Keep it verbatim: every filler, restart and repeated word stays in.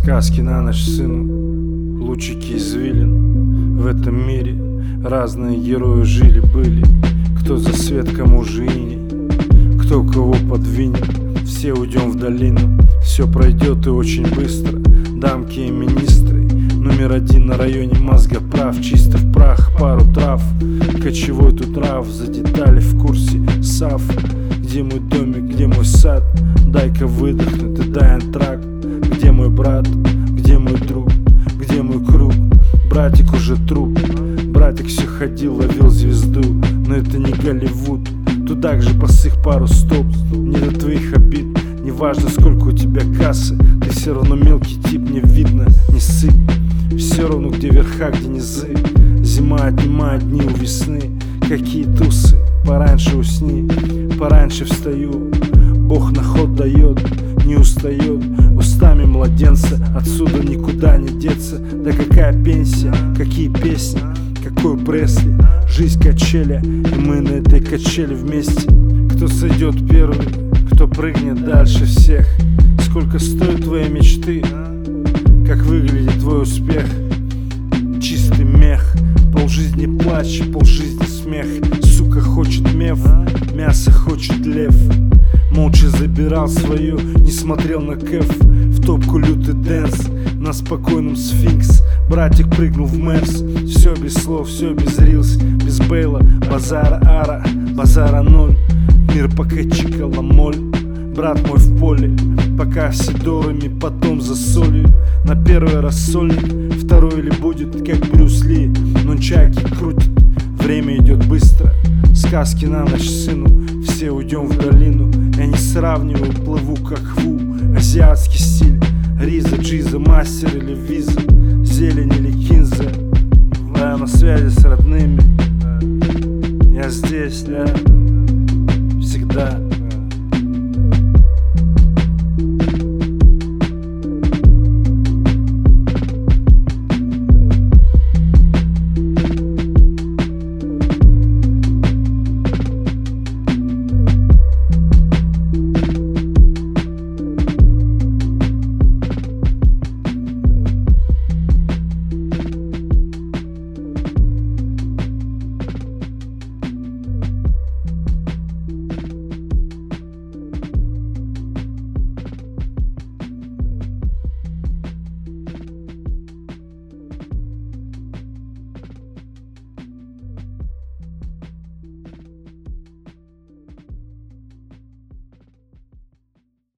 Сказки на ночь сыну, лучики извилин. В этом мире разные герои жили-были. Кто за свет, кому же иней, кто кого подвинет. Все уйдем в долину, все пройдет и очень быстро. Дамки и министры, номер один на районе мозга прав. Чисто в прах, пару трав, кочевой тут рав. За детали в курсе САФ. Где мой домик, где мой сад? Дай-ка выдохнуть и дай антракт. Где мой брат, где мой друг, где мой круг? Братик уже труп, братик все ходил, ловил звезду. Но это не Голливуд, туда же посых пару стоп. Не до твоих обид, не важно сколько у тебя кассы. Ты все равно мелкий тип, не видно, не сыпь. Все равно где верха, где низы. Зима отнимает дни у весны. Какие тусы, пораньше усни, пораньше встаю. Бог на ход дает, не устает. Устами младенца, отсюда никуда не деться. Да какая пенсия, какие песни, какой Пресли. Жизнь качеля, и мы на этой качели вместе. Кто сойдет первый, кто прыгнет дальше всех. Сколько стоят твои мечты, как выглядит твой успех. Чистый мех, полжизни плач, полжизни смех. Сука хочет меф, мясо хочет лев. Молча забирал свою, не смотрел на кэф. В топку лютый дэнс, на спокойном сфинкс. Братик прыгнул в Мерс, все без слов, все без рилс. Без Бейла, базара ара, базара ноль. Мир покатчика ламоль, брат мой в поле. Пока все дорами, потом за солью. На первый раз сольник, второй или будет как Брюс Ли. Нунчаки крутит, время идет быстро. Сказки на ночь сыну, все уйдем в долину. Я не сравниваю, плыву как Хву. Азиатский стиль, Риза, Джиза, мастер или виза. Зелень или кинза. Я на связи с родными. Я здесь, да, всегда.